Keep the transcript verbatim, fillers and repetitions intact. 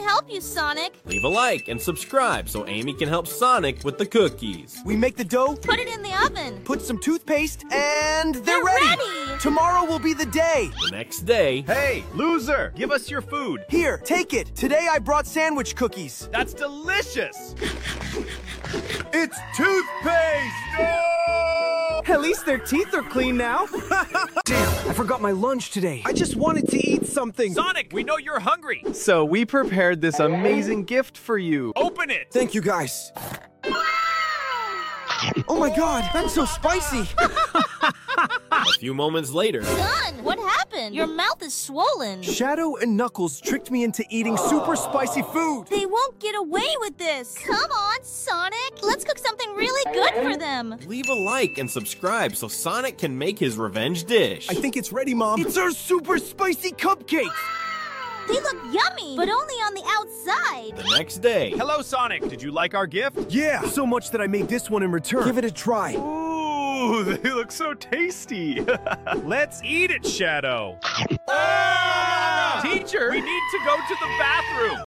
help you, Sonic? Leave a like and subscribe so Amy can help Sonic with the cookies. We make the dough, Put it in the oven. put some toothpaste, and they're, They're ready. ready. Tomorrow will be the day. The next day, Hey, loser, give us your food. Here, take it. Today I brought sandwich cookies. That's delicious. It's toothpaste. No! At least their teeth are clean now. Damn, I forgot my lunch today. I just wanted to eat something. Sonic, we know you're hungry. So we prepared this amazing gift for you. Open it. Thank you, guys. Oh my god, that's so spicy. a few moments later, Done. What happened? Your mouth is swollen. Shadow and Knuckles tricked me into eating super spicy food. They won't get away with this. Come on, Sonic. Let's cook something really good for them. leave a like and subscribe so Sonic can make his revenge dish. I think it's ready, Mom. It's our super spicy cupcakes. They look yummy, but only on the outside. The next day, Hello, Sonic. Did you like our gift? Yeah, so much that I made this one in return. Give it a try. Ooh, they look so tasty. Let's eat it, Shadow. Ah! Teacher, we need to go to the bathroom.